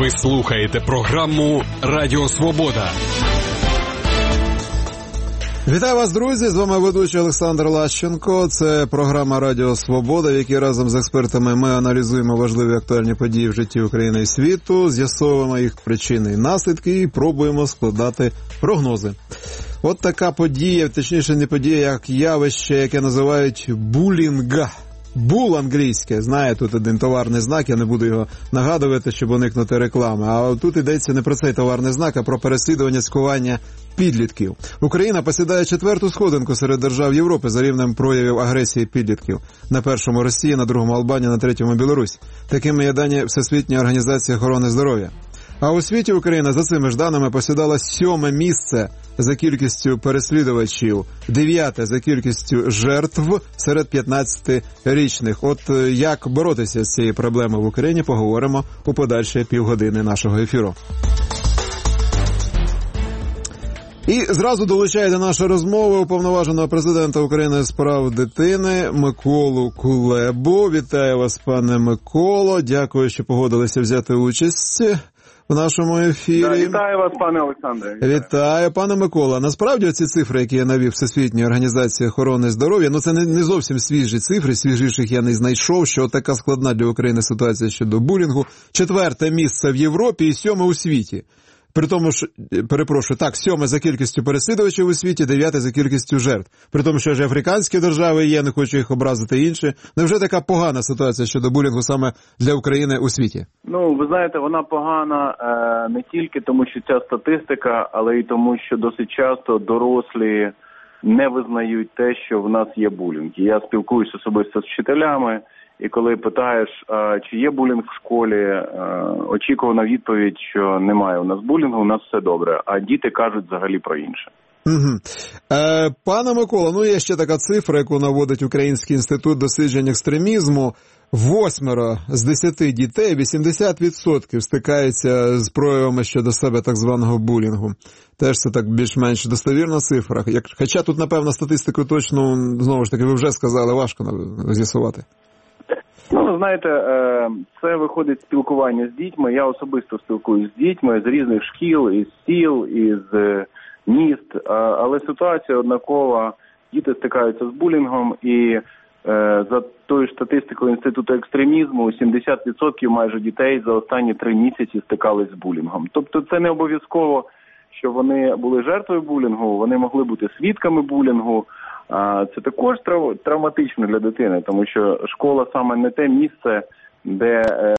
Ви слухаєте програму «Радіо Свобода». Вітаю вас, друзі! З вами ведучий Олександр Лащенко. Це програма «Радіо Свобода», в якій разом з експертами ми аналізуємо важливі актуальні події в житті України і світу, з'ясовуємо їх причини і наслідки і пробуємо складати прогнози. От така подія, точніше не подія, як явище, яке називають булінг. Бул англійське, знає, тут один товарний знак, я не буду його нагадувати, щоб уникнути реклами. А тут йдеться не про цей товарний знак, а про переслідування, цькування підлітків. Україна посідає 4-ту сходинку серед держав Європи за рівнем проявів агресії підлітків. На першому Росія, на другому Албанія, на третьому Білорусь. Такими є дані Всесвітньої організації охорони здоров'я. А у світі Україна за цими ж даними посідала 7-ме місце за кількістю переслідувачів, 9-те за кількістю жертв серед 15-річних. От як боротися з цією проблемою в Україні, поговоримо у подальші півгодини нашого ефіру. І зразу долучає до нашої розмови уповноваженого президента України з прав дитини Миколу Кулебу. Вітаю вас, пане Миколо. Дякую, що погодилися взяти участь в нашому ефірі. Да, вітаю вас, пане Олександре. Вітаю. Пане Микола, насправді оці цифри, які я навів Всесвітньої організації охорони здоров'я, це не зовсім свіжі цифри, свіжіших я не знайшов, що така складна для України ситуація щодо булінгу. 4-те місце в Європі і 7-ме у світі. При тому, що, перепрошую, так, 7-ме за кількістю переслідувачів у світі, 9-те за кількістю жертв. При тому, що ж африканські держави є, не хочу їх образити інші. Невже така погана ситуація щодо булінгу саме для України у світі? Ви знаєте, вона погана не тільки тому, що ця статистика, але й тому, що досить часто дорослі не визнають те, що в нас є булінг. Я спілкуюся особисто з вчителями, і коли питаєш, чи є булінг в школі, очікувана відповідь, що немає у нас булінгу, у нас все добре, а діти кажуть взагалі про інше. Угу. Пане Микола, є ще така цифра, яку наводить Український інститут досліджень екстремізму. 8 з 10 дітей, 80% стикаються з проявами щодо себе так званого булінгу. Теж це так більш-менш достовірна цифра. Хоча тут, напевно, статистику точно, знову ж таки, ви вже сказали, важко з'ясувати. Знаєте, це виходить спілкування з дітьми. Я особисто спілкуюсь з дітьми з різних шкіл, із сіл, із міст. Але ситуація однакова. Діти стикаються з булінгом і за тою ж статистикою Інституту екстремізму 70% майже дітей за останні 3 місяці стикались з булінгом. Тобто це не обов'язково, що вони були жертвою булінгу, вони могли бути свідками булінгу. Це також травматично для дитини, тому що школа саме не те місце, де